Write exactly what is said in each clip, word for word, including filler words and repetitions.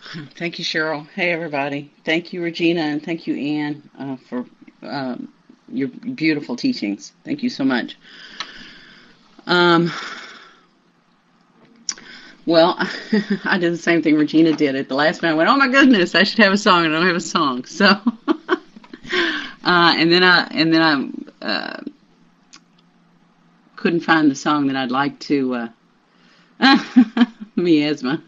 Thank you, Cheryl. Hey, everybody. Thank you, Regina, and thank you, Ann, uh, for um, your beautiful teachings. Thank you so much. Um, well, I did the same thing Regina did at the last minute. I went, oh my goodness, I should have a song. I don't have a song. So, uh, and then I and then I uh, couldn't find the song that I'd like to. Uh, miasma.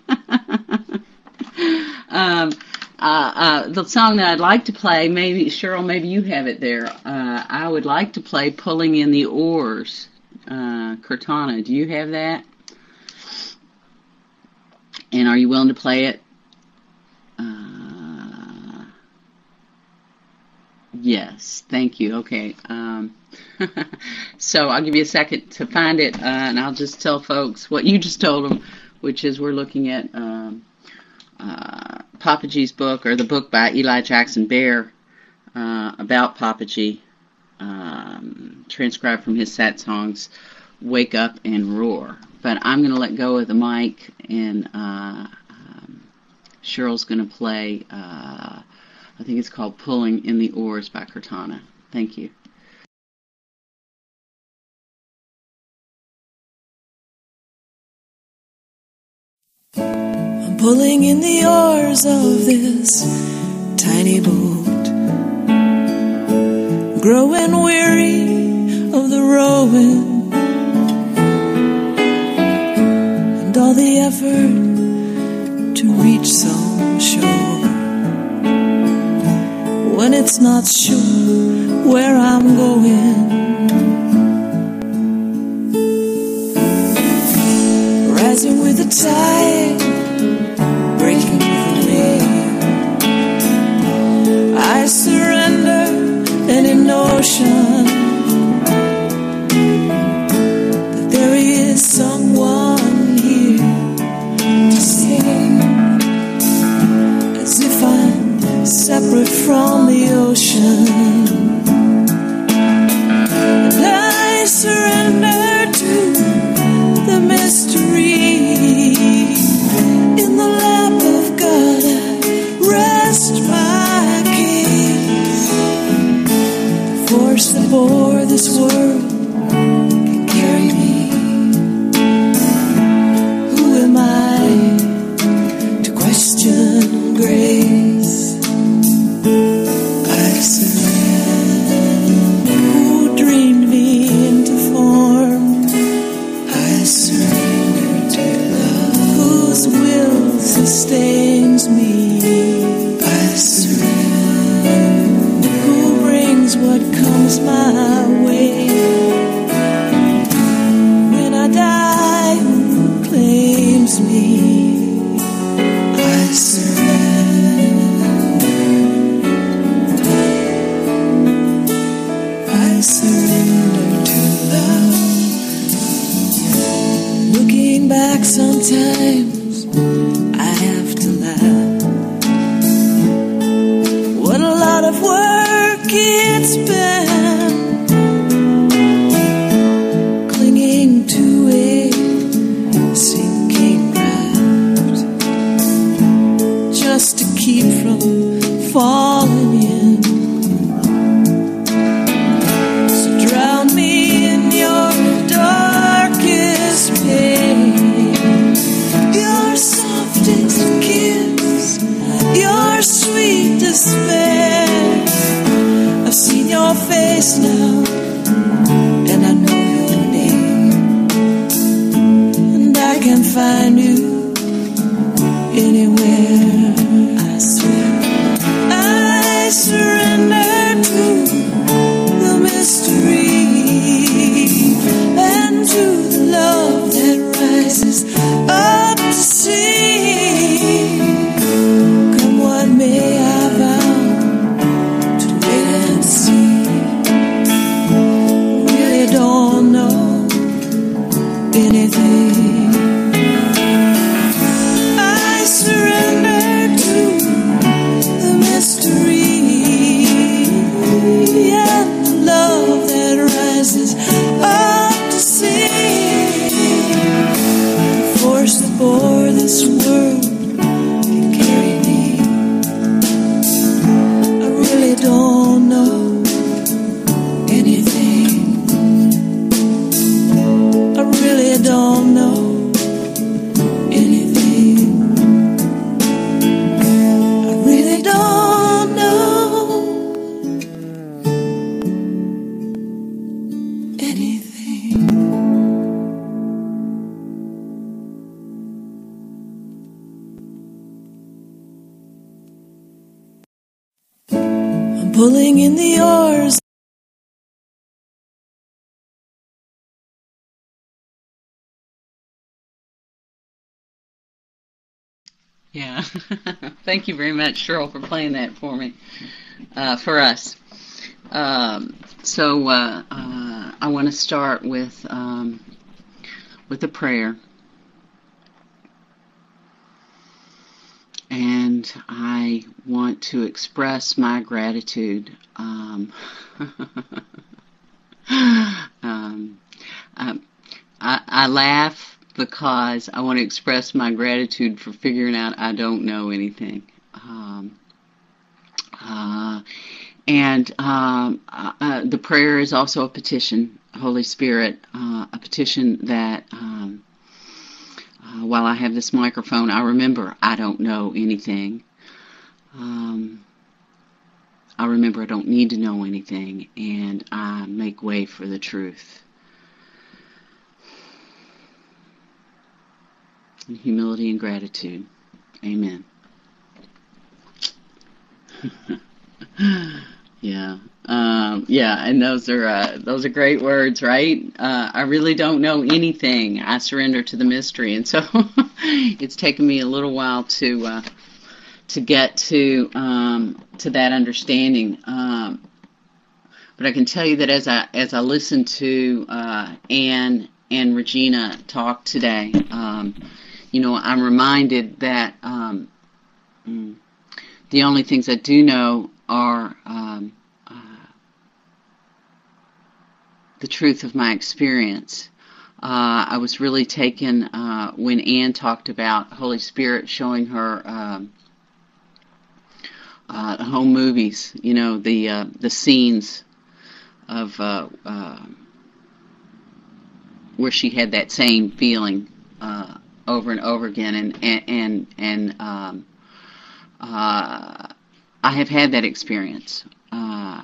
um, uh, uh, the song that I'd like to play, maybe Cheryl, maybe you have it there. Uh, I would like to play "Pulling in the Oars," uh, Cortana. Do you have that? And are you willing to play it? Uh, yes, thank you. Okay. Um, so I'll give you a second to find it, uh, and I'll just tell folks what you just told them, which is we're looking at um, uh, Papaji's book, or the book by Eli Jackson Bear uh, about Papaji, um, transcribed from his Sat songs, Wake Up and Roar. But I'm going to let go of the mic, and uh, um, Cheryl's going to play, uh, I think it's called Pulling in the Oars by Cortana. Thank you. I'm pulling in the oars of this tiny boat, growing weary of the rowing, and all the effort to reach some shore, when it's not sure where I'm going. Rising with the tide, breaking with the wave, I surrender any notion that there is someone here to save, as if I'm separate from the ocean, and I surrender to the mystery. In the lap of God I rest my case. The force that bore this world can carry me. Who am I to question grace? I surrender. Who dreamed me into form? I surrender to love, whose will sustains me. I surrender. Who brings what comes my way? When I die, who claims me? I surrender. I surrender to love. Looking back sometimes, I have to laugh. What a lot of work it's been, clinging to a sinking raft, just to keep from falling in. So drown me in your darkest pain, your softest kiss, your sweet despair. I've seen your face now, and I know your name, and I can find you anywhere. I swear I surrender to the mystery, and to the love that rises up to see. Come what may, I vow to wait and see. Really don't know anything. I surrender pulling in the oars. Yeah. Thank you very much, Cheryl, for playing that for me, uh, for us. Um, so uh, uh, I want to start with um, with a prayer, and I want to express my gratitude. Um, um, I, I, I laugh because I want to express my gratitude for figuring out I don't know anything. Um, uh, and um, uh, the prayer is also a petition, Holy Spirit, uh, a petition that um, uh, while I have this microphone, I remember I don't know anything. Um, I remember I don't need to know anything, and I make way for the truth. In humility and gratitude. Amen. Yeah. Um, yeah, and those are uh, those are great words, right? Uh, I really don't know anything. I surrender to the mystery, and so it's taken me a little while to uh, to get to um, to that understanding. Um, but I can tell you that as I as I listened to uh, Anne and Regina talk today, um, you know, I'm reminded that um, the only things I do know are um, uh, the truth of my experience. Uh, I was really taken uh, when Anne talked about Holy Spirit showing her um, uh, home movies, you know, the uh, the scenes of uh, uh, where she had that same feeling uh, over and over again, and and and, and um, uh, I have had that experience, uh,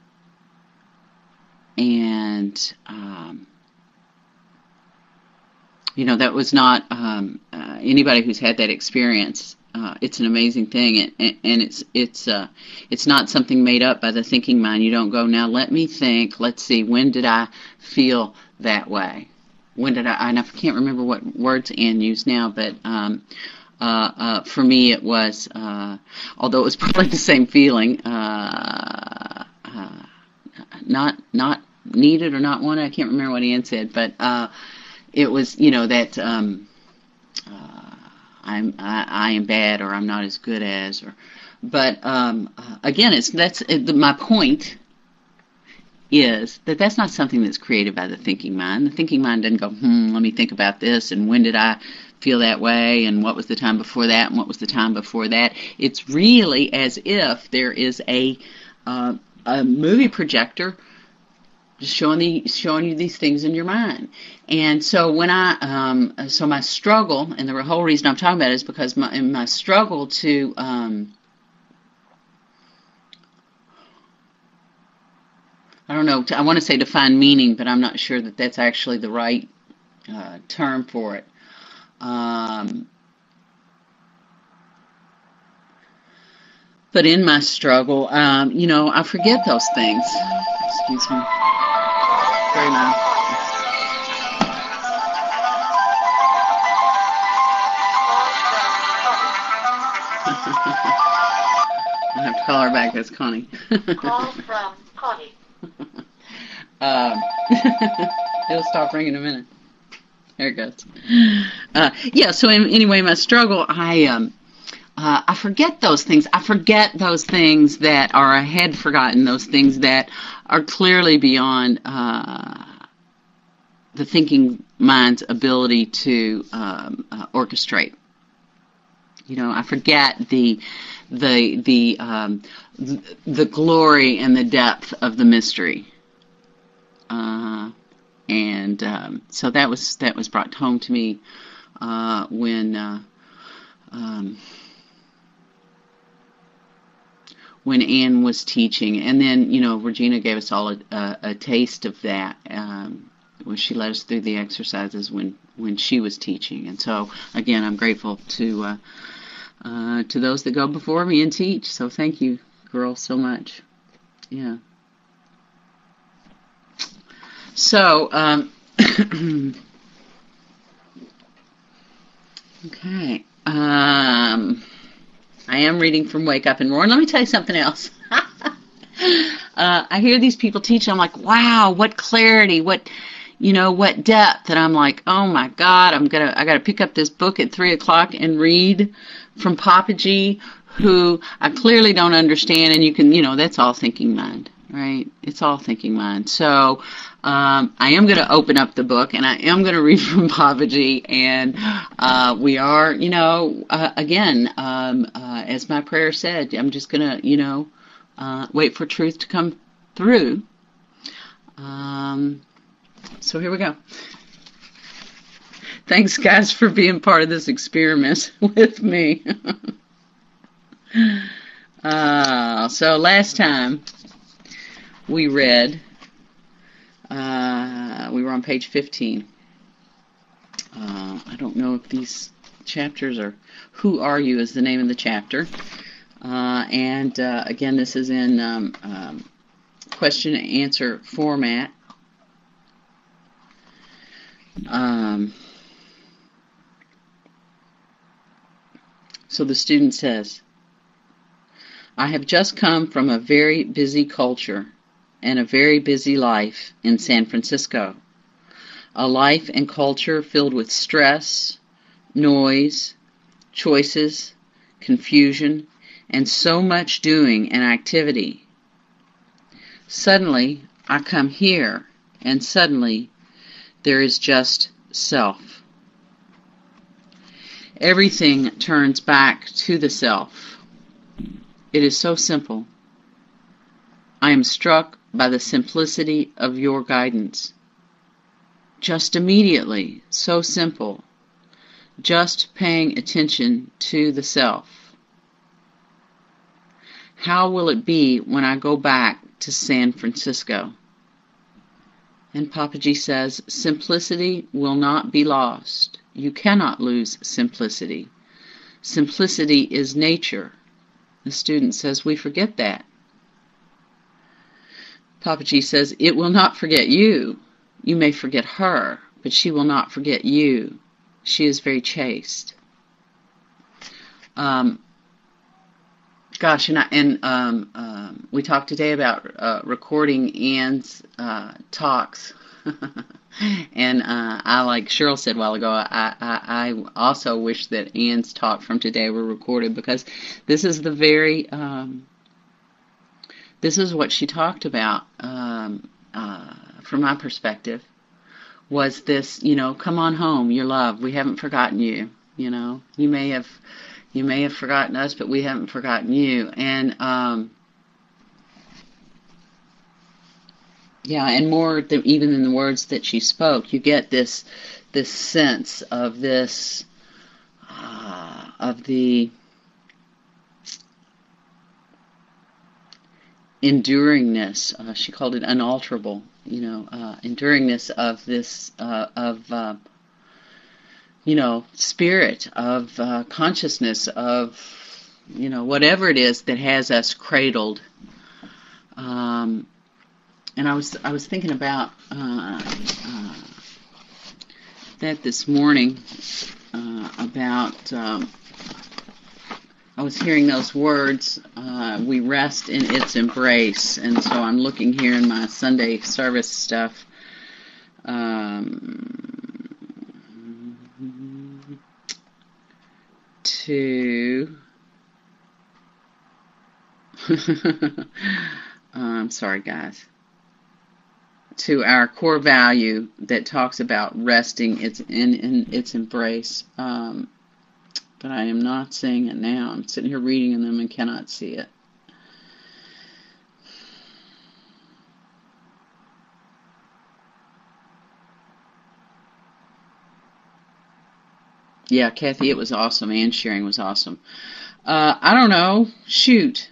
and um, you know, that was not um, uh, anybody who's had that experience. Uh, it's an amazing thing, and, and, and it's it's uh, it's not something made up by the thinking mind. You don't go, now let me think. Let's see, when did I feel that way? When did I? And I can't remember what words Anne used now, but um, uh, uh, for me it was, uh, although it was probably the same feeling, uh, uh, not not needed or not wanted. I can't remember what Anne said, but uh, it was, you know, that. Um, uh, I'm I, I am bad, or I'm not as good as, or, but um, uh, again, it's that's it, the, my point is that that's not something that's created by the thinking mind. The thinking mind doesn't go, hmm, let me think about this, and when did I feel that way, and what was the time before that, and what was the time before that. It's really as if there is a uh, a movie projector just showing the showing you these things in your mind. And so when I um, so my struggle, and the whole reason I'm talking about it is because my in my struggle to um, I don't know, I want to say to find meaning, but I'm not sure that that's actually the right uh, term for it. Um, but in my struggle, um, you know, I forget those things. Excuse me. Very loud. I have to call her back. That's Connie. Call from Connie. um, it'll stop ringing in a minute. There it goes. Uh, yeah. So in, anyway, my struggle, I um, uh, I forget those things. I forget those things that are I had forgotten. Those things that are clearly beyond uh, the thinking mind's ability to um, uh, orchestrate. You know, I forget the the the um, the glory and the depth of the mystery, uh, and um, so that was that was brought home to me uh, when uh, um, when Anne was teaching, and then you know Regina gave us all a, a, a taste of that um, when she led us through the exercises when when she was teaching, and so again I'm grateful to. Uh, Uh, to those that go before me and teach. So thank you, girls, so much. Yeah. So, um, okay. Um, I am reading from Wake Up and Roar. And let me tell you something else. uh, I hear these people teach. I'm like, wow, what clarity, what, you know, what depth. And I'm like, oh my God, I'm gonna, I gotta pick up this book at three o'clock and read from Papa G, who I clearly don't understand. And you can, you know, that's all thinking mind, right? It's all thinking mind. So, um, I am going to open up the book and I am going to read from Papa G. And uh, we are, you know, uh, again, um, uh, as my prayer said, I'm just going to, you know, uh, wait for truth to come through. Um, so here we go. Thanks, guys, for being part of this experiment with me. uh, so last time we read, uh, we were on page fifteen. Uh, I don't know if these chapters are, Who Are You is the name of the chapter. Uh, and uh, again, this is in um, um, question and answer format. Um, so the student says, I have just come from a very busy culture and a very busy life in San Francisco. A life and culture filled with stress, noise, choices, confusion, and so much doing and activity. Suddenly, I come here, and suddenly, there is just self. Everything turns back to the self. It is so simple. I am struck by the simplicity of your guidance. Just immediately, so simple. Just paying attention to the self. How will it be when I go back to San Francisco? And Papa G says, simplicity will not be lost. You cannot lose simplicity. Simplicity is nature. The student says, we forget that. Papa G says, it will not forget you. You may forget her, but she will not forget you. She is very chaste. Um, gosh, and, I, and um, um, we talked today about uh, recording Anne's uh, talks. And uh, I, like Cheryl said a while ago, I, I, I also wish that Anne's talk from today were recorded, because this is the very, um, this is what she talked about, um, uh, from my perspective, was this, you know, come on home, you're loved, we haven't forgotten you, you know, you may have, you may have forgotten us, but we haven't forgotten you. And, um, yeah, and more than, even than the words that she spoke, you get this, this sense of this, uh, of the enduringness. Uh, she called it unalterable. You know, uh, enduringness of this, uh, of uh, you know, spirit, of uh, consciousness, of, you know, whatever it is that has us cradled. Um, and I was I was thinking about uh, uh, that this morning, uh, about um, I was hearing those words, uh, we rest in its embrace. And so I'm looking here in my Sunday service stuff. Um, to, I'm sorry guys, to our core value that talks about resting its in, in its embrace. Um, but I am not saying it now. I'm sitting here reading them and cannot see it. Yeah, Kathy, it was awesome, and sharing was awesome. Uh, I don't know. Shoot.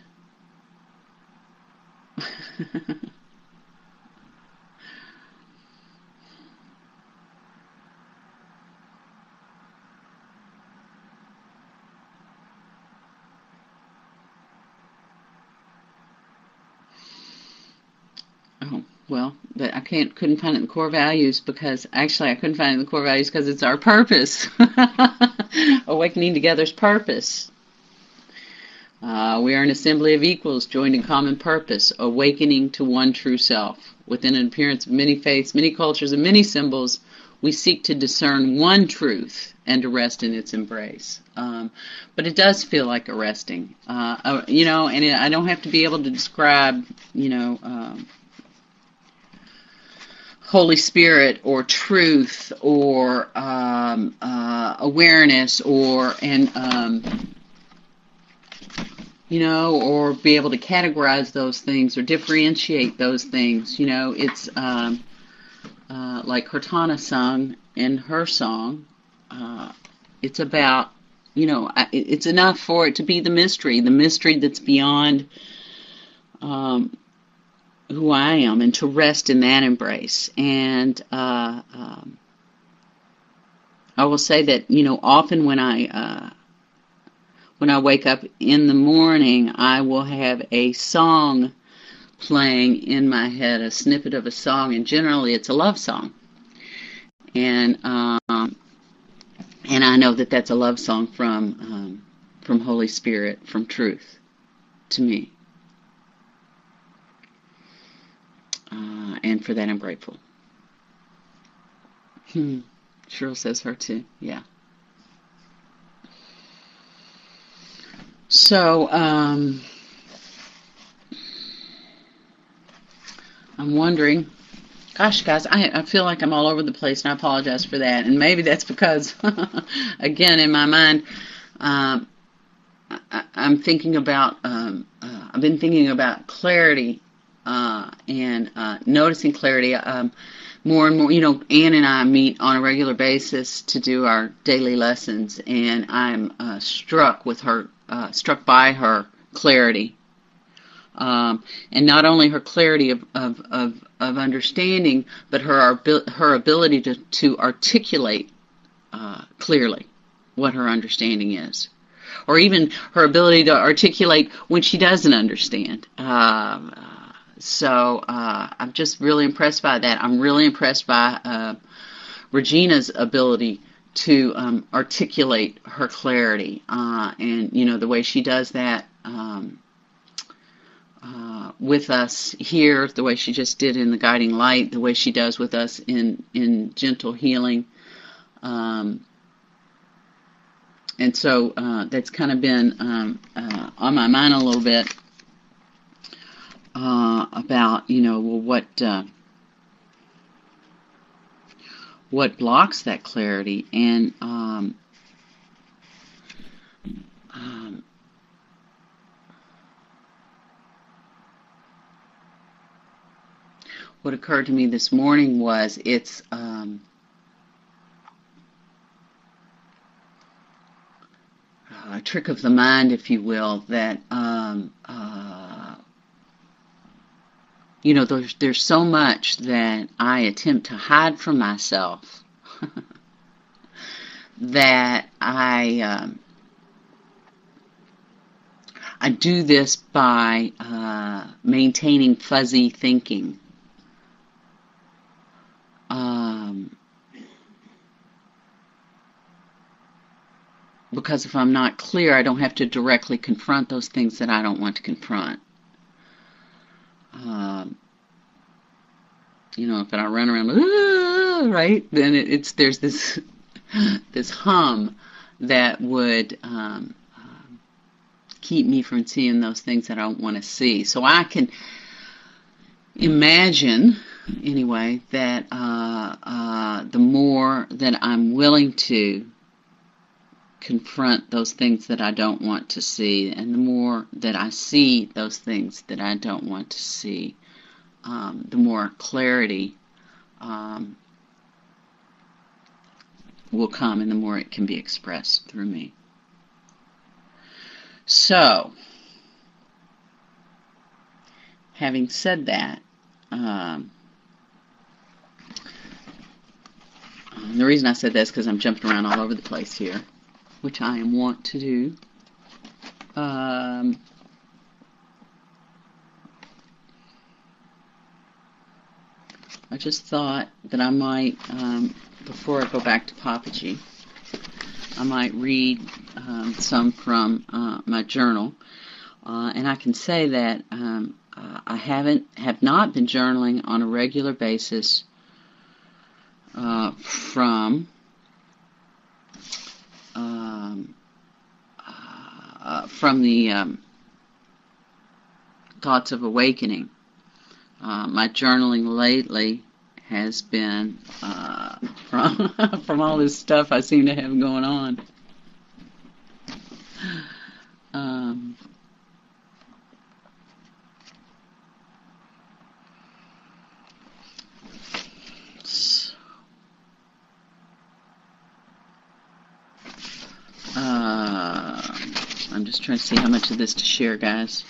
Well, but I can't couldn't find it in the core values because actually I couldn't find it in the core values because it's our purpose. Awakening Together's purpose. Uh, we are an assembly of equals joined in common purpose, awakening to one true self. Within an appearance of many faiths, many cultures, and many symbols, we seek to discern one truth and to rest in its embrace. Um, but it does feel like a resting, uh, uh, you know, and it, I don't have to be able to describe, you know, um, Holy Spirit or truth or um, uh, awareness or and um, you know, or be able to categorize those things or differentiate those things. You know, it's um, uh, like Cortana sung in her song. Uh, it's about, you know, it's enough for it to be the mystery, the mystery that's beyond um, who I am, and to rest in that embrace. And uh, um, I will say that, you know, often when I uh, when I wake up in the morning, I will have a song playing in my head, a snippet of a song, and generally it's a love song. And um, and I know that that's a love song from um, from Holy Spirit, from truth to me. Uh, and for that I'm grateful. Hmm. Cheryl says her too. Yeah. So, um, I'm wondering, gosh, guys, I, I feel like I'm all over the place, and I apologize for that. And maybe that's because, again, in my mind, um, I, I'm thinking about, um, uh, I've been thinking about clarity uh, and uh, noticing clarity. Um, more and more, you know, Ann and I meet on a regular basis to do our daily lessons, and I'm uh, struck with her, uh, struck by her clarity. Um, and not only her clarity of, of, of, of understanding, but her her ability to, to articulate uh, clearly what her understanding is. Or even her ability to articulate when she doesn't understand. Um, so uh, I'm just really impressed by that. I'm really impressed by uh, Regina's ability to um, articulate her clarity. Uh, and, you know, the way she does that um, uh, with us here, the way she just did in the Guiding Light, the way she does with us in, in Gentle Healing. Um, and so uh, that's kind of been um, uh, on my mind a little bit. Uh, about, you know, well, what uh, what blocks that clarity, and um, um, what occurred to me this morning was it's um, a trick of the mind, if you will, that um, uh, you know, there's, there's so much that I attempt to hide from myself that I um, I do this by uh, maintaining fuzzy thinking. Um, because if I'm not clear, I don't have to directly confront those things that I don't want to confront. Um, you know, if I run around, ah, right, then it, it's there's this this hum that would um, um, keep me from seeing those things that I don't want to see. So I can imagine, anyway, that uh, uh, the more that I'm willing to confront those things that I don't want to see, and the more that I see those things that I don't want to see, um, the more clarity um, will come, and the more it can be expressed through me. So, having said that, um, the reason I said that is because I'm jumping around all over the place here, which I am wont to do. Um, I just thought that I might, um, before I go back to Papaji, I might read um, some from uh, my journal. Uh, and I can say that um, uh, I haven't, have not been journaling on a regular basis uh, from um, uh, from the um, Thoughts of Awakening. Uh, my journaling lately has been uh, from from all this stuff I seem to have going on. Um, so, uh, I'm just trying to see how much of this to share, guys.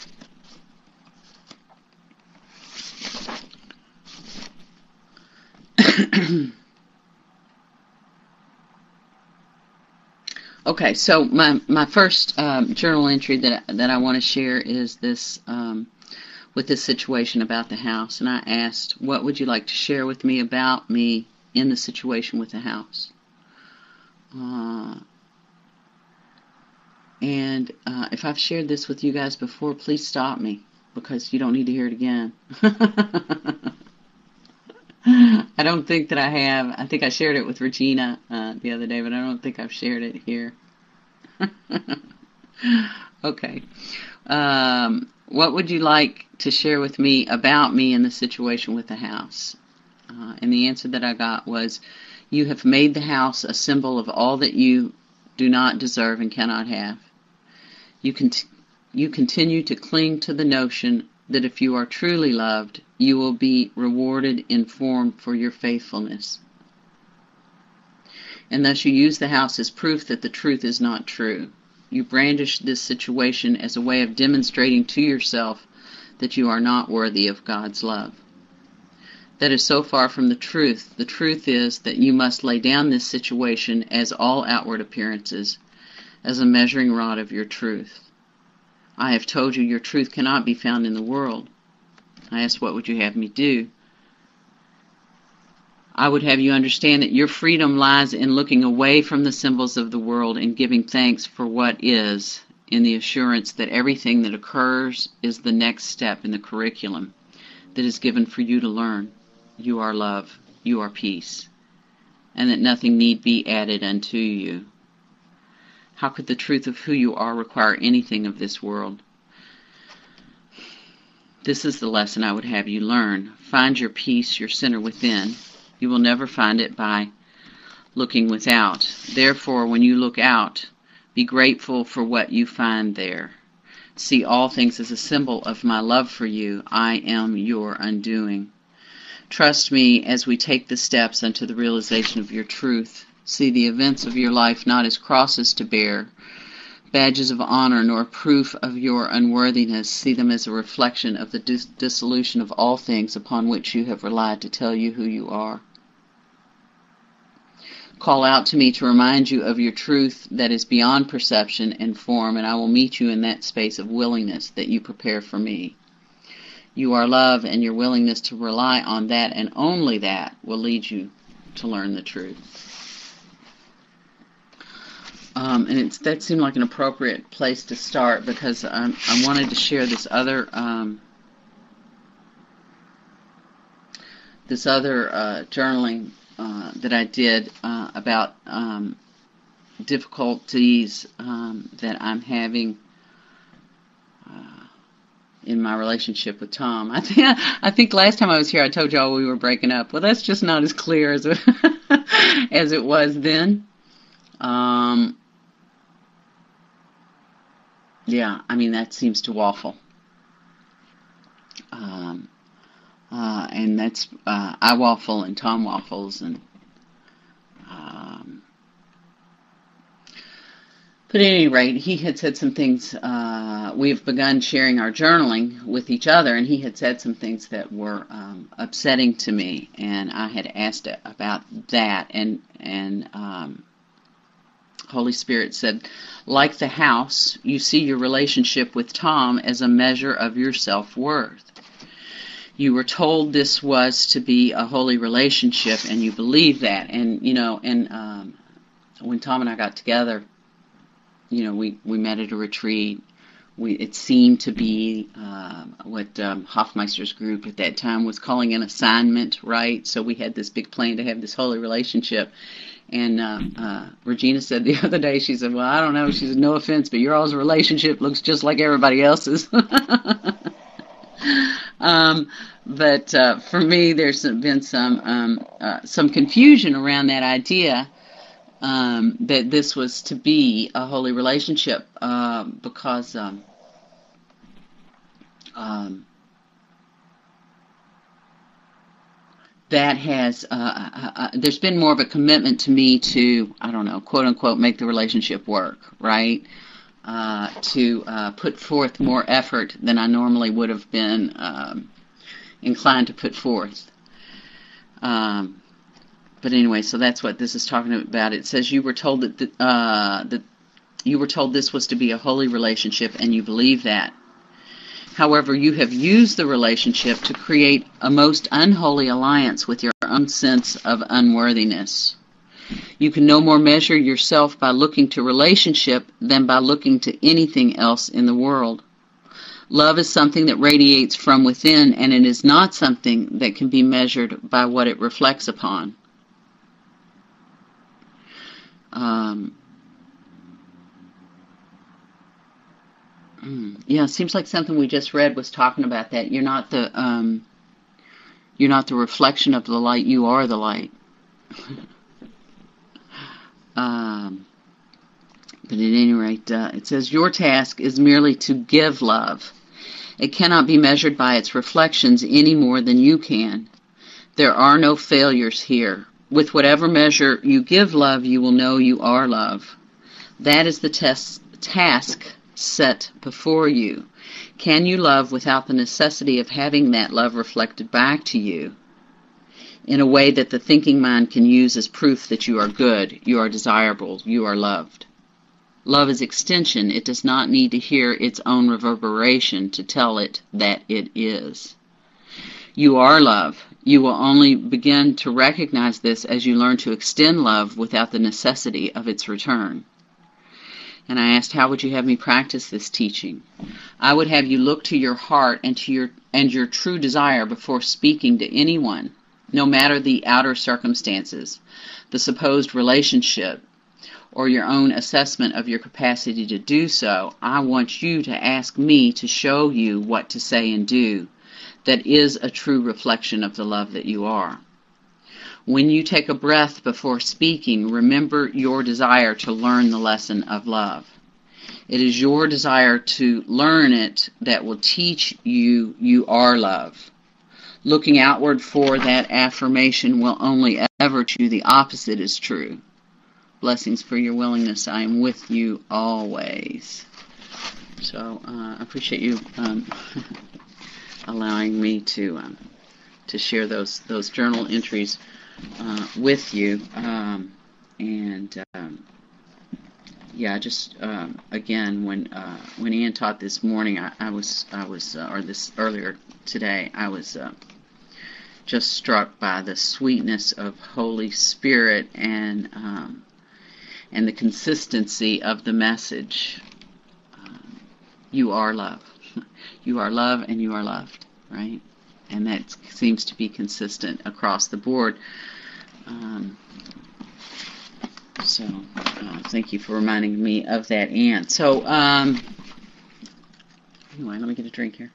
Okay, so my my first um, journal entry that that I want to share is this um, with this situation about the house, and I asked, "What would you like to share with me about me in the situation with the house?" Uh, and uh, if I've shared this with you guys before, please stop me because you don't need to hear it again. I don't think that I have. I think I shared it with Regina uh, the other day, but I don't think I've shared it here. Okay. Um, what would you like to share with me about me in the situation with the house? Uh, and the answer that I got was, you have made the house a symbol of all that you do not deserve and cannot have. You, cont- you continue to cling to the notion that if you are truly loved, you will be rewarded in form for your faithfulness. And thus you use the house as proof that the truth is not true. You brandish this situation as a way of demonstrating to yourself that you are not worthy of God's love. That is so far from the truth. The truth is that you must lay down this situation as all outward appearances, as a measuring rod of your truth. I have told you your truth cannot be found in the world. I asked, what would you have me do? I would have you understand that your freedom lies in looking away from the symbols of the world and giving thanks for what is, in the assurance that everything that occurs is the next step in the curriculum that is given for you to learn. You are love, you are peace, and that nothing need be added unto you. How could the truth of who you are require anything of this world? This is the lesson I would have you learn. Find your peace, your center within. You will never find it by looking without. Therefore, when you look out, be grateful for what you find there. See all things as a symbol of my love for you. I am your undoing. Trust me as we take the steps unto the realization of your truth. See the events of your life not as crosses to bear, badges of honor, nor proof of your unworthiness. See them as a reflection of the dis- dissolution of all things upon which you have relied to tell you who you are. Call out to me to remind you of your truth that is beyond perception and form, and I will meet you in that space of willingness that you prepare for me. You are love, and your willingness to rely on that and only that will lead you to learn the truth. Um, and it's, that seemed like an appropriate place to start because um, I wanted to share this other um, this other uh, journaling uh, that I did uh, about um, difficulties um, that I'm having uh, in my relationship with Tom. I think I think last time I was here I told y'all we were breaking up. Well, that's just not as clear as it, as it was then. Um, yeah, I mean, that seems to waffle. Um, uh, and that's, uh, I waffle and Tom waffles. And, um, but at any rate, he had said some things, uh, we've begun sharing our journaling with each other, and he had said some things that were um, upsetting to me, and I had asked about that, and, and, um, Holy Spirit said, like the house, you see your relationship with Tom as a measure of your self-worth. You were told this was to be a holy relationship, and you believe that. And, you know, and um, when Tom and I got together, you know, we, we met at a retreat. We, it seemed to be uh, what um, Hoffmeister's group at that time was calling an assignment, right? So we had this big plan to have this holy relationship. And uh, uh, Regina said the other day, she said, well, I don't know. She said, no offense, but your all's relationship looks just like everybody else's. um, but uh, for me, there's been some um, uh, some confusion around that idea um, that this was to be a holy relationship uh, because um, um, that has, uh, uh, uh, there's been more of a commitment to me to, I don't know, quote unquote, make the relationship work, right? Uh, to uh, put forth more effort than I normally would have been um, inclined to put forth. Um, but anyway, so that's what this is talking about. It says you were told that, the, uh, that you were told this was to be a holy relationship, and you believe that. However, you have used the relationship to create a most unholy alliance with your own sense of unworthiness. You can no more measure yourself by looking to relationship than by looking to anything else in the world. Love is something that radiates from within, and it is not something that can be measured by what it reflects upon. Um, yeah, it seems like something we just read was talking about that. You're not the um, you're not the reflection of the light. You are the light. um, but at any rate, uh, it says your task is merely to give love. It cannot be measured by its reflections any more than you can. There are no failures here. With whatever measure you give love, you will know you are love. That is the test, task set before you. Can you love without the necessity of having that love reflected back to you in a way that the thinking mind can use as proof that you are good, you are desirable, you are loved? Love is extension. It does not need to hear its own reverberation to tell it that it is. You are love. You will only begin to recognize this as you learn to extend love without the necessity of its return. And I asked, how would you have me practice this teaching? I would have you look to your heart and to your and your true desire before speaking to anyone, no matter the outer circumstances, the supposed relationship, or your own assessment of your capacity to do so. I want you to ask me to show you what to say and do that is a true reflection of the love that you are. When you take a breath before speaking, remember your desire to learn the lesson of love. It is your desire to learn it that will teach you you are love. Looking outward for that affirmation will only ever teach you the opposite is true. Blessings for your willingness. I am with you always. So uh, I appreciate you um, allowing me to um, to share those those journal entries uh, with you. Um, and um, yeah, just um, again, when uh, when Ian taught this morning, I, I was I was uh, or this earlier today, I was uh, just struck by the sweetness of Holy Spirit and um, and the consistency of the message. Um, you are love. You are love and you are loved, right? And that seems to be consistent across the board. Um, so uh, thank you for reminding me of that, Anne. So um, anyway, let me get a drink here.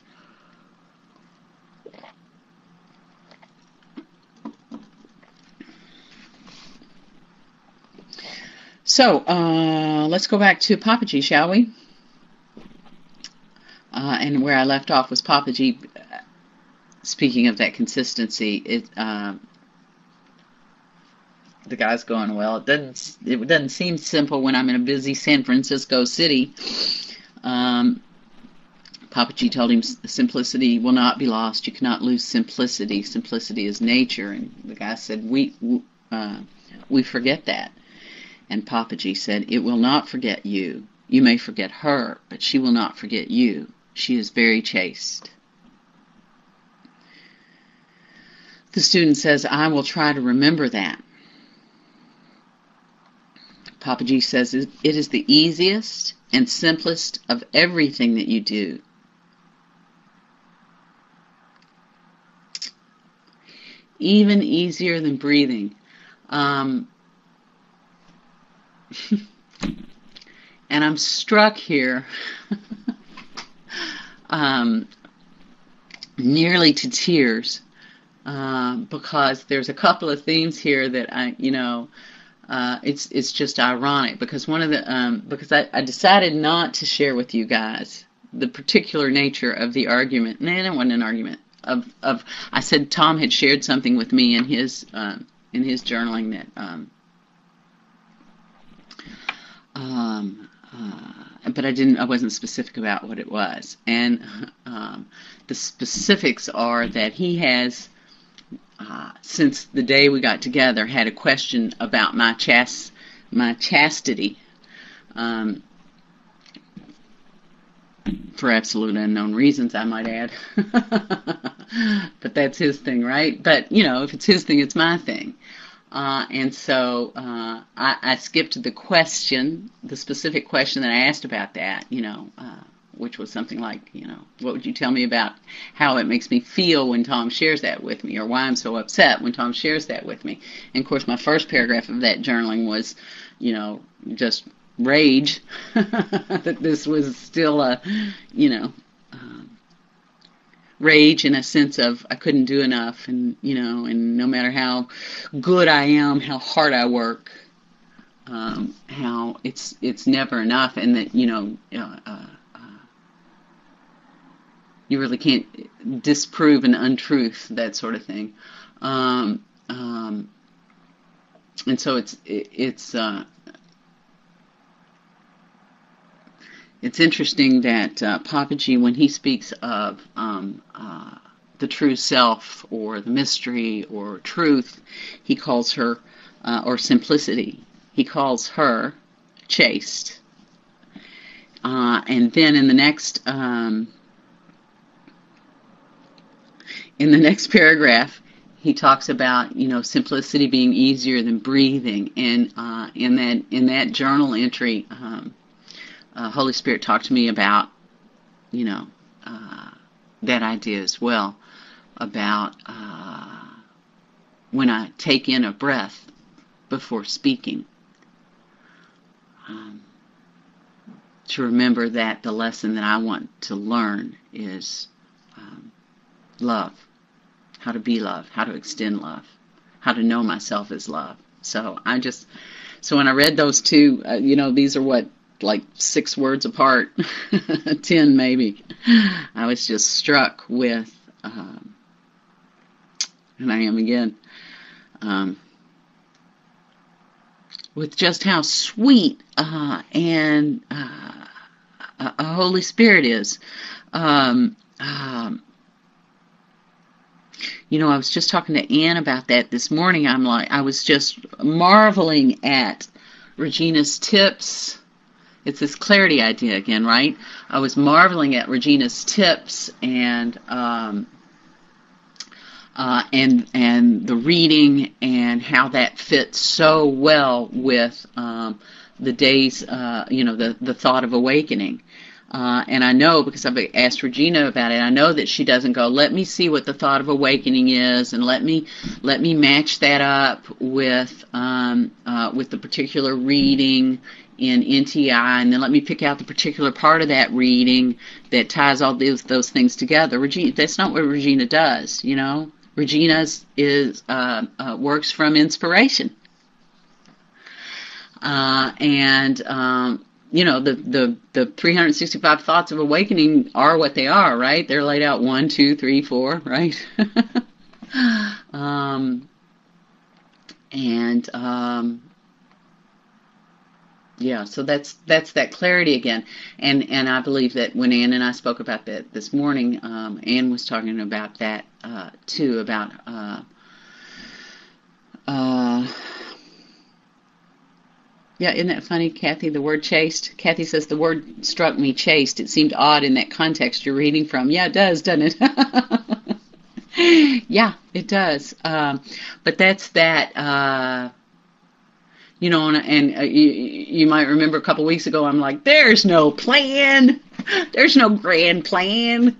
So, uh, let's go back to Papaji, shall we? Uh, and where I left off was Papaji, speaking of that consistency, it, uh, the guy's going, well, it doesn't, it doesn't seem simple when I'm in a busy San Francisco city. Um, Papaji told him simplicity will not be lost. You cannot lose simplicity. Simplicity is nature. And the guy said, we, uh, we forget that. And Papaji said, it will not forget you. You may forget her, but she will not forget you. She is very chaste. The student says, I will try to remember that. Papa G says, it is the easiest and simplest of everything that you do. Even easier than breathing. Um, and I'm struck here um, nearly to tears uh, because there's a couple of themes here that I, you know, uh, it's it's just ironic because one of the um, because I, I decided not to share with you guys the particular nature of the argument. No, it wasn't an argument. Of, of I said Tom had shared something with me in his um, in his journaling that um, um, uh, but I didn't I wasn't specific about what it was, and um, the specifics are that he has uh, since the day we got together had a question about my chast my chastity. Um, For absolute unknown reasons, I might add. But that's his thing, right? But, you know, if it's his thing, it's my thing. Uh, and so uh, I, I skipped the question, the specific question that I asked about that, you know, uh, which was something like, you know, what would you tell me about how it makes me feel when Tom shares that with me, or why I'm so upset when Tom shares that with me. And, of course, my first paragraph of that journaling was, you know, just rage that this was still a, you know, um, rage in a sense of I couldn't do enough, and you know, and no matter how good I am, how hard I work, um, how it's it's never enough, and that you know, uh, uh, uh, you really can't disprove an untruth, that sort of thing, um, um, and so it's it, it's. Uh, It's interesting that uh, Papa G, when he speaks of um, uh, the true self or the mystery or truth, he calls her, uh, or simplicity, he calls her chaste. Uh, and then in the next, um, in the next paragraph, he talks about, you know, simplicity being easier than breathing. And uh, in that in that journal entry, um, Uh, Holy Spirit talked to me about, you know, uh, that idea as well, about uh, when I take in a breath before speaking, um, to remember that the lesson that I want to learn is um, love, how to be love, how to extend love, how to know myself as love. So I just, so when I read those two, uh, you know, these are what, like six words apart, ten maybe. I was just struck with, um, and I am again, um, with just how sweet uh, and uh, a, a Holy Spirit is. Um, um, you know, I was just talking to Ann about that this morning. I'm like, I was just marveling at Regina's tips. It's this clarity idea again, right? I was marveling at Regina's tips and um, uh, and and the reading and how that fits so well with um, the days, uh, you know, the the thought of awakening. Uh, and I know, because I've asked Regina about it, I know that she doesn't go, let me see what the thought of awakening is, and let me let me match that up with um, uh, with the particular reading in N T I, and then let me pick out the particular part of that reading that ties all those those things together. Regina, that's not what Regina does, you know. Regina's is uh, uh, works from inspiration, uh, and um, you know, the, the, the three hundred sixty-five thoughts of awakening are what they are, right? They're laid out one, two, three, four, right? um, and, um, yeah, so that's that's that clarity again. And and I believe that when Ann and I spoke about that this morning, um, Ann was talking about that, uh, too, about... Uh, uh, Yeah, isn't that funny, Kathy, the word chaste? Kathy says, the word struck me, chaste. It seemed odd in that context you're reading from. Yeah, it does, doesn't it? Yeah, it does. Um, but that's that, uh, you know, and, and uh, you, you might remember a couple weeks ago, I'm like, there's no plan. There's no grand plan.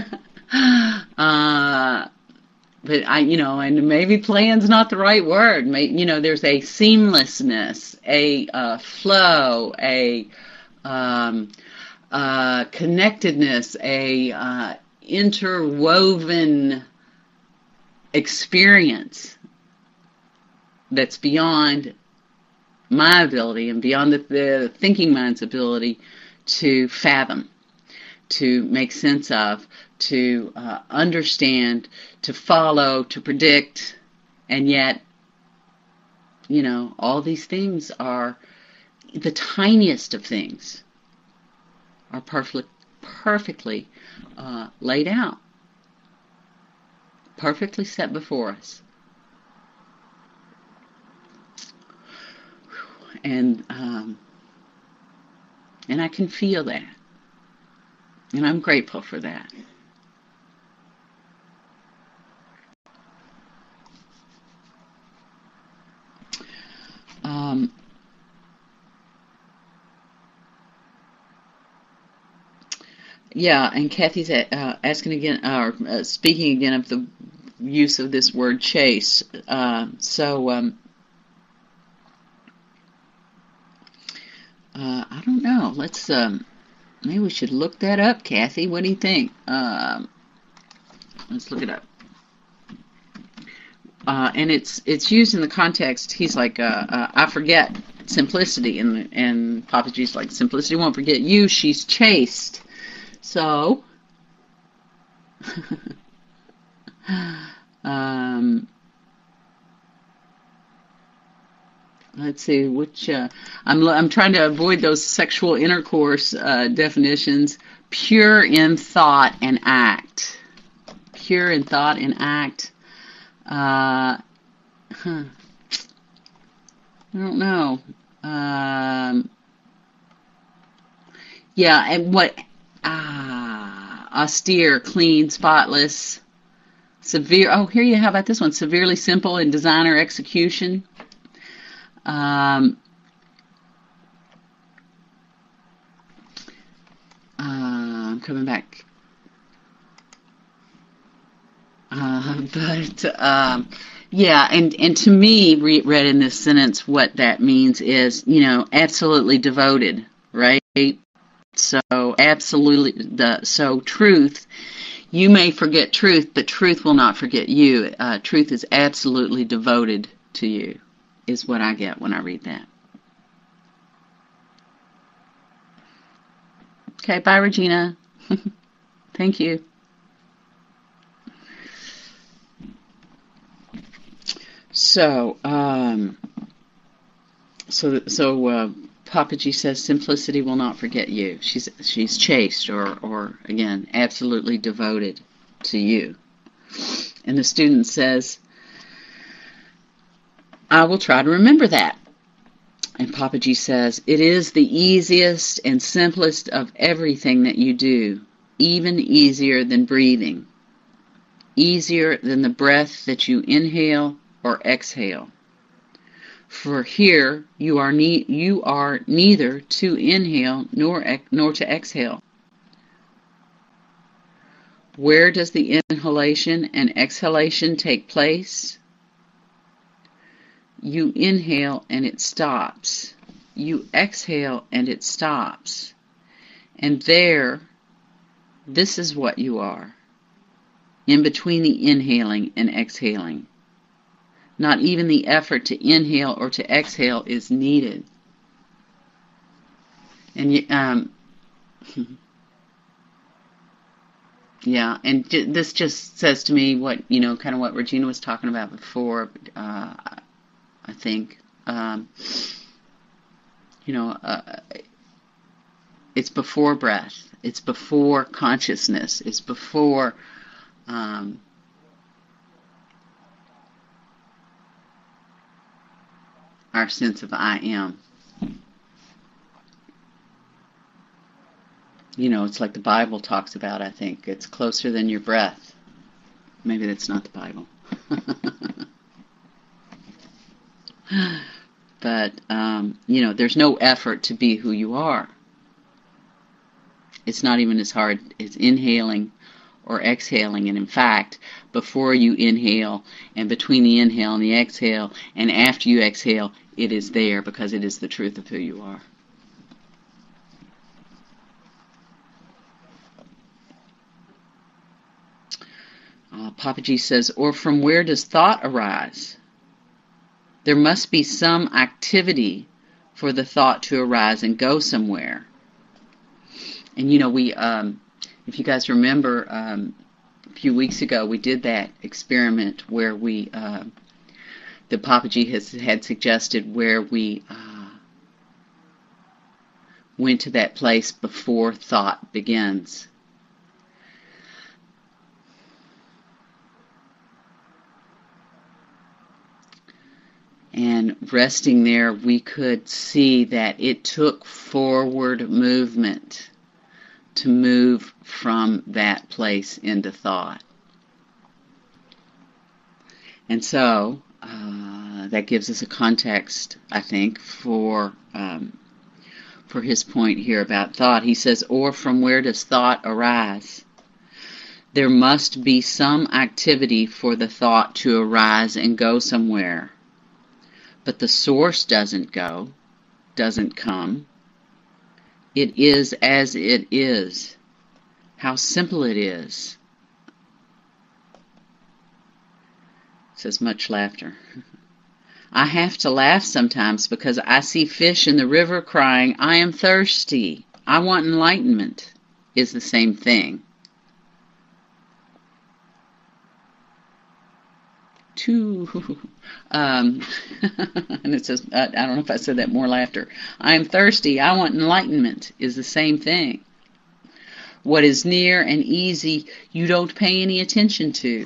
uh, but I, you know, and maybe plan's not the right word. May, you know, there's a seamlessness, a uh, flow, a um, uh, connectedness, a uh, interwoven experience that's beyond my ability and beyond the, the thinking mind's ability to fathom, to make sense of, to uh, understand, to follow, to predict, and yet, you know, all these things are the tiniest of things are perfectly, perfectly uh, laid out, perfectly set before us. And um, and I can feel that, and I'm grateful for that. Um, yeah, and Kathy's uh, asking again, or uh, speaking again of the use of this word chase. Uh, so. Um, Uh, I don't know. Let's um, maybe we should look that up, Kathy. What do you think? Um, let's look it up. Uh, and it's it's used in the context. He's like, uh, uh, I forget simplicity, and and Papa G's like, simplicity won't forget you. She's chaste. So, um. Let's see which uh, I'm I'm trying to avoid those sexual intercourse uh, definitions. Pure in thought and act. Pure in thought and act. Uh, huh. I don't know. Um, yeah, and what? Ah, austere, clean, spotless, severe. Oh, here you. How about this one? Severely simple in design or execution. Um, uh, I'm coming back. Uh, but, um, yeah, and, and to me, re- read in this sentence, what that means is, you know, absolutely devoted, right? So, absolutely, the, so truth, you may forget truth, but truth will not forget you. Uh, truth is absolutely devoted to you. Is what I get when I read that. Okay, bye, Regina. Thank you. So, um, so, so uh, Papa G says, simplicity will not forget you. She's she's chaste, or or again, absolutely devoted to you. And the student says, I will try to remember that. And Papa G says, it is the easiest and simplest of everything that you do, even easier than breathing, easier than the breath that you inhale or exhale. For here you are ne- you are neither to inhale nor ex- nor to exhale. Where does the inhalation and exhalation take place? You inhale and it stops. You exhale and it stops. And there, this is what you are, in between the inhaling and exhaling. Not even the effort to inhale or to exhale is needed. And um, yeah, and this just says to me what, you know, kind of what Regina was talking about before, uh, I think. Um, you know, uh, it's before breath. It's before consciousness. It's before um, our sense of I am. You know, it's like the Bible talks about, I think. It's closer than your breath. Maybe that's not the Bible. But, um, you know, there's no effort to be who you are. It's not even as hard as inhaling or exhaling. And in fact, before you inhale and between the inhale and the exhale and after you exhale, it is there because it is the truth of who you are. Uh, Papa G says, or from where does thought arise? There must be some activity for the thought to arise and go somewhere. And you know, we, um, if you guys remember, um, a few weeks ago we did that experiment where we, uh, the Papa G has had suggested where we uh, went to that place before thought begins. And resting there, we could see that it took forward movement to move from that place into thought. And so, uh, that gives us a context, I think, for um, for his point here about thought. He says, or from where does thought arise? There must be some activity for the thought to arise and go somewhere. But the source doesn't go, doesn't come. It is as it is. How simple it is. Says much laughter. I have to laugh sometimes because I see fish in the river crying, I am thirsty. I want enlightenment. Is the same thing. Too, um, and it says, I, I don't know if I said that, more laughter. I am thirsty, I want enlightenment is the same thing. What is near and easy, you don't pay any attention to.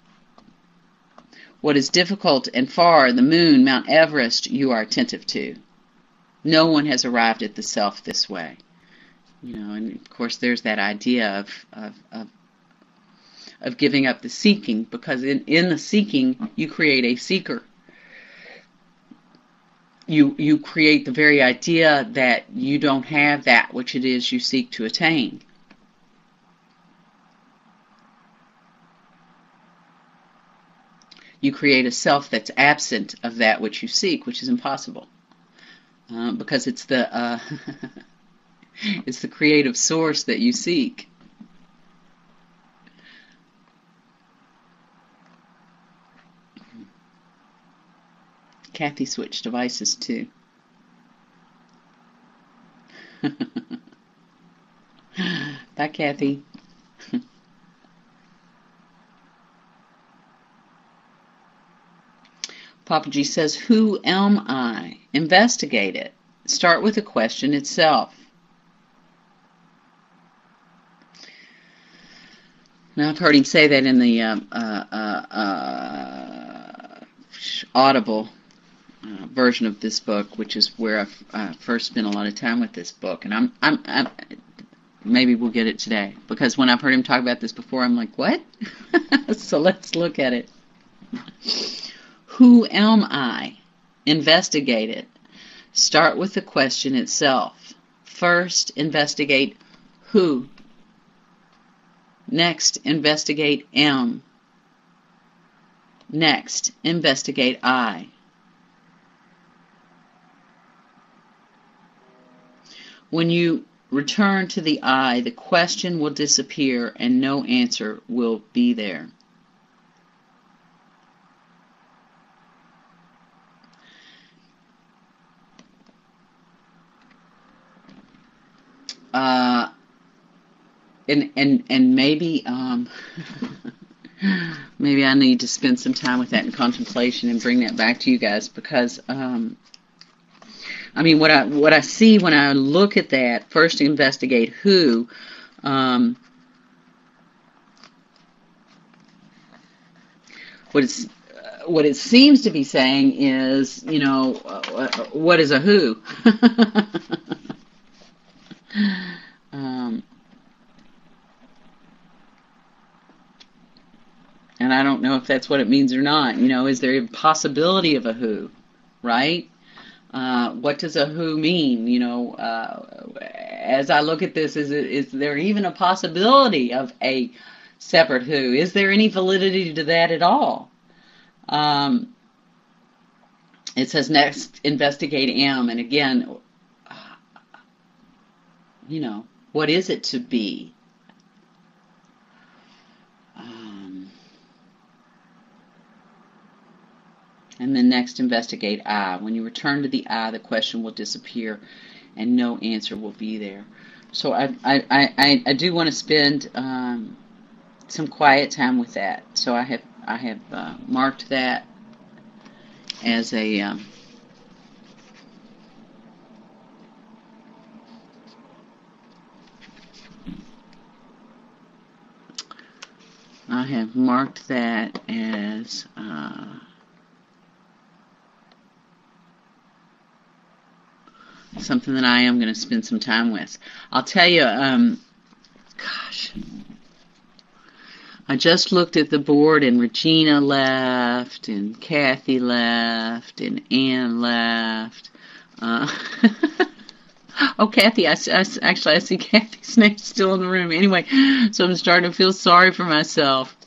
What is difficult and far, the moon, Mount Everest, you are attentive to. No one has arrived at the self this way. You know, and of course there's that idea of, of, of of giving up the seeking, because in, in the seeking, you create a seeker. You, you create the very idea that you don't have that which it is you seek to attain. You create a self that's absent of that which you seek, which is impossible. Uh, because it's the, uh, it's the creative source that you seek. Kathy switched devices too. Bye, Kathy. Papa G says, who am I? Investigate it. Start with the question itself. Now, I've heard him say that in the uh, uh, uh, uh, Audible Uh, version of this book, which is where I've uh, first spent a lot of time with this book, and I'm, I'm, I'm, maybe we'll get it today, because when I've heard him talk about this before, I'm like, what? So let's look at it. Who am I? Investigate it. Start with the question itself. First, investigate who. Next, investigate am. Next, investigate I. When you return to the I, the question will disappear and no answer will be there. Uh, and and and maybe um, maybe I need to spend some time with that in contemplation and bring that back to you guys, because um, I mean, what I what I see when I look at that, first investigate who, um, what it's uh, what it seems to be saying is, you know, uh, what is a who? um, and I don't know if that's what it means or not. You know, is there a possibility of a who, right? Uh, what does a who mean? You know, uh, as I look at this, is it, is there even a possibility of a separate who? Is there any validity to that at all? Um, it says next investigate am, and again, you know, what is it to be? Um, and then next investigate I. When you return to the I, the question will disappear and no answer will be there. So I, I, I, I do want to spend um, some quiet time with that. So I have I have uh, marked that as a um, I have marked that as uh, something that I am going to spend some time with. I'll tell you, um, gosh, I just looked at the board and Regina left and Kathy left and Ann left. Uh, oh, Kathy, I, I, actually I see Kathy's name still in the room. Anyway, so I'm starting to feel sorry for myself.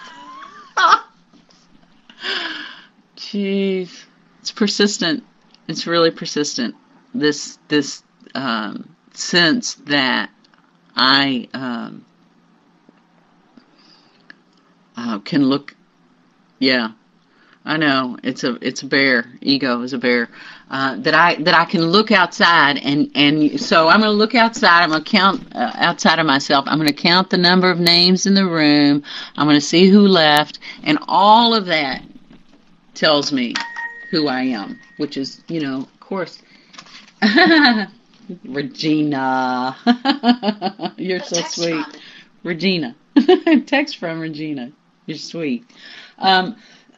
Jeez, it's persistent. It's really persistent. This this um, sense that I um, uh, can look, yeah, I know it's a it's a bear. Ego is a bear. Uh, that I that I can look outside and and so I'm going to look outside. I'm going to count uh, outside of myself. I'm going to count the number of names in the room. I'm going to see who left, and all of that tells me who I am, which is, you know, of course. Regina. You're so sweet. From. Regina. Text from Regina. You're sweet. Um,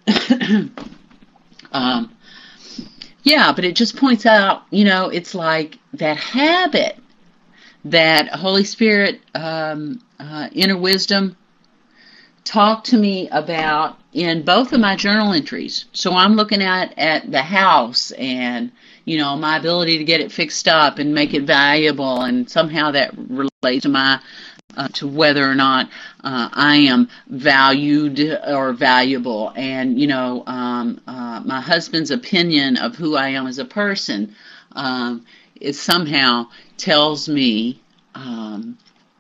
um, yeah, but it just points out, you know, it's like that habit that Holy Spirit, um, uh, inner wisdom, talked to me about in both of my journal entries. So I'm looking at, at the house and, you know, my ability to get it fixed up and make it valuable, and somehow that relates to my uh, to whether or not uh, I am valued or valuable, and you know, um, uh, my husband's opinion of who I am as a person um, is somehow tells me um,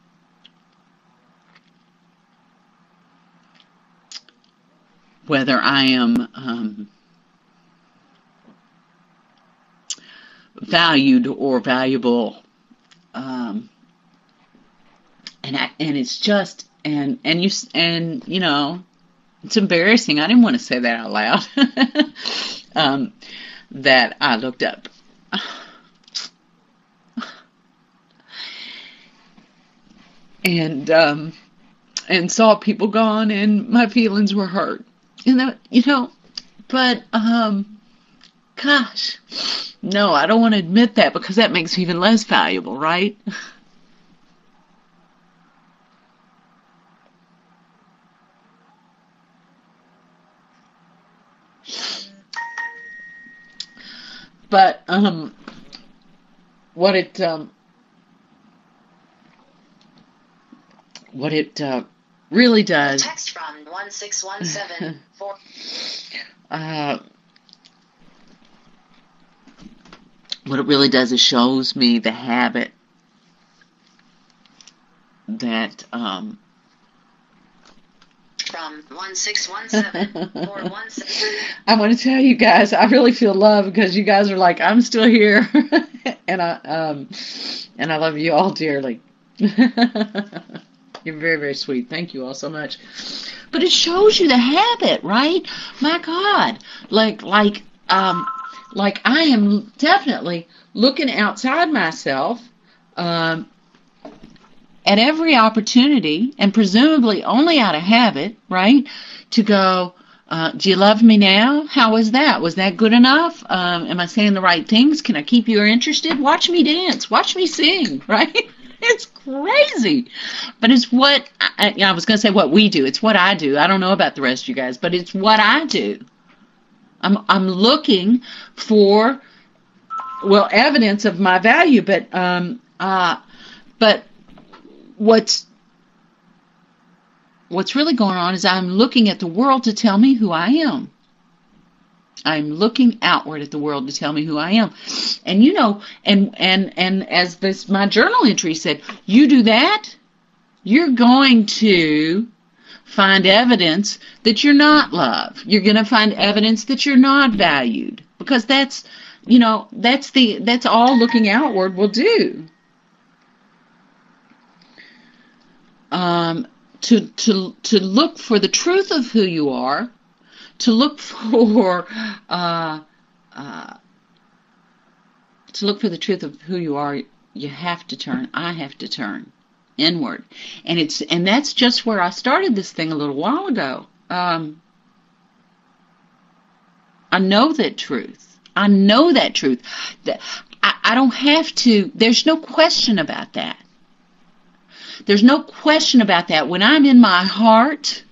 whether I am um, valued or valuable, um, and I, and it's just and and you and you know, it's embarrassing. I didn't want to say that out loud. um, that I looked up, and um, and saw people gone, and my feelings were hurt. And that, you know, but um, gosh. No, I don't want to admit that because that makes me even less valuable, right? But um, what it um, what it uh, really does. Text from one six one seven four. uh, What it really does is shows me the habit that um from one six one seven four one seven. I want to tell you guys, I really feel love because you guys are like, I'm still here, and I um and I love you all dearly. You're very, very sweet. Thank you all so much. But it shows you the habit, right? My God, like like um. Like I am definitely looking outside myself um, at every opportunity, and presumably only out of habit, right? To go, uh, do you love me now? How was that? Was that good enough? Um, am I saying the right things? Can I keep you interested? Watch me dance. Watch me sing, right? It's crazy. But it's what, I, I was going to say what we do. It's what I do. I don't know about the rest of you guys, but it's what I do. I'm, I'm looking for, well, evidence of my value, but, um, uh, but what's, what's really going on is I'm looking at the world to tell me who I am. I'm looking outward at the world to tell me who I am. And you know, and and and as this my journal entry said, you do that, you're going to find evidence that you're not loved. You're going to find evidence that you're not valued, because that's, you know, that's the that's all looking outward will do. Um to to to look for the truth of who you are. To look for, uh, uh, to look for the truth of who you are, you have to turn. I have to turn inward, and it's and that's just where I started this thing a little while ago. Um, I know that truth. I know that truth. That I, I don't have to. There's no question about that. There's no question about that. When I'm in my heart.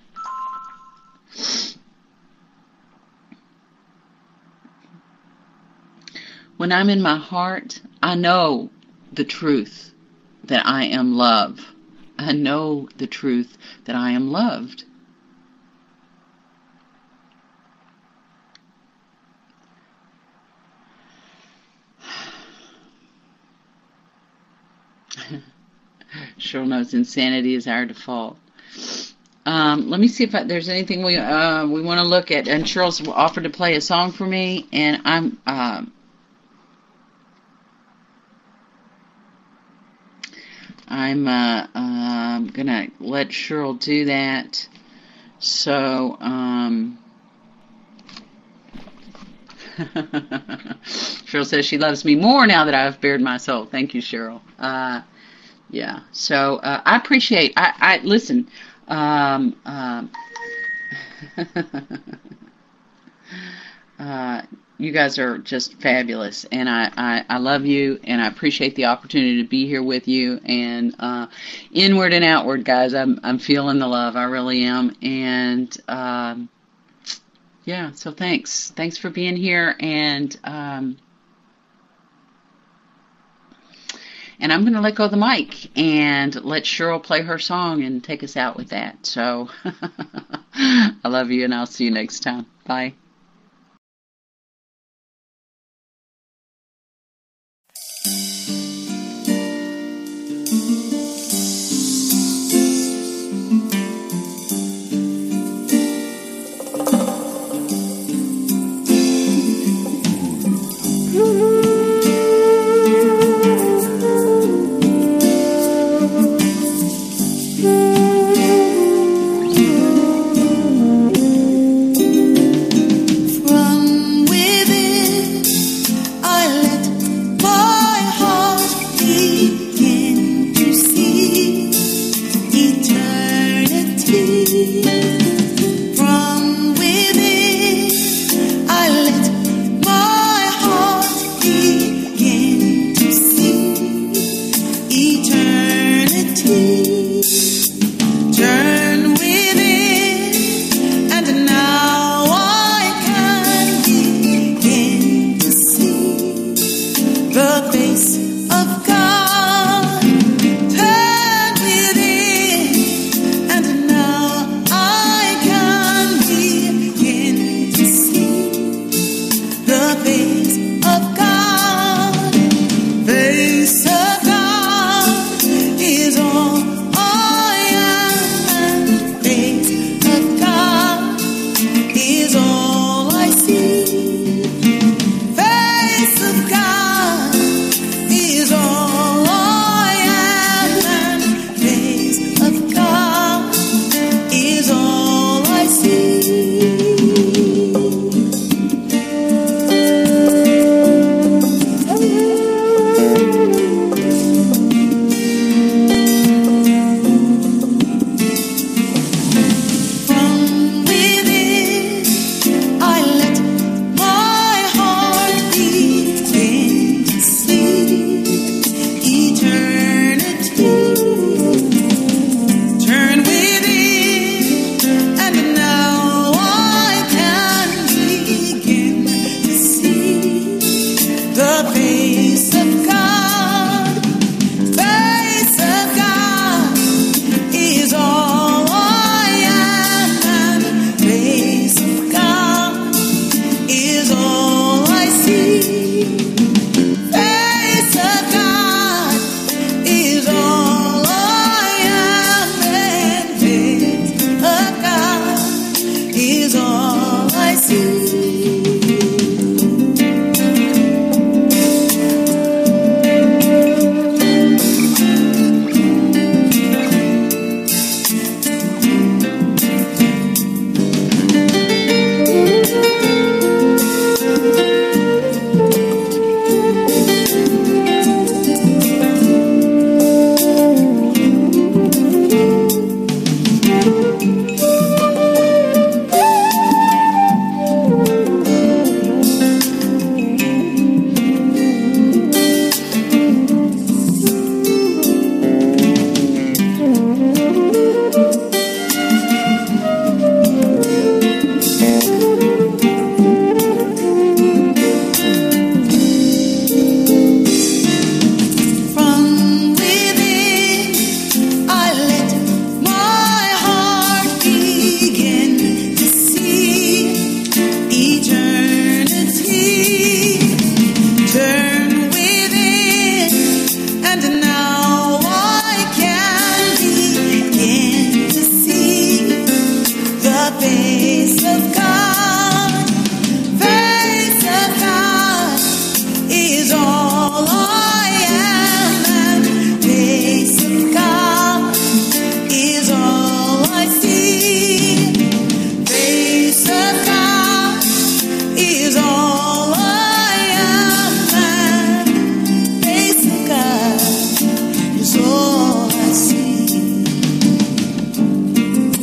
When I'm in my heart, I know the truth that I am love. I know the truth that I am loved. Cheryl knows insanity is our default. Um, let me see if I, there's anything we uh, we want to look at. And Cheryl's offered to play a song for me, and I'm. Uh, I'm uh, uh, gonna let Cheryl do that. So, um, Cheryl says she loves me more now that I've bared my soul. Thank you, Cheryl. Uh, yeah. So uh, I appreciate. I, I listen. Um, uh, uh, You guys are just fabulous, and I, I, I love you, and I appreciate the opportunity to be here with you, and uh, inward and outward, guys, I'm I'm feeling the love, I really am, and um, yeah, so thanks, thanks for being here, and um, and I'm going to let go of the mic and let Cheryl play her song and take us out with that, so I love you, and I'll see you next time, bye.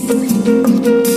see.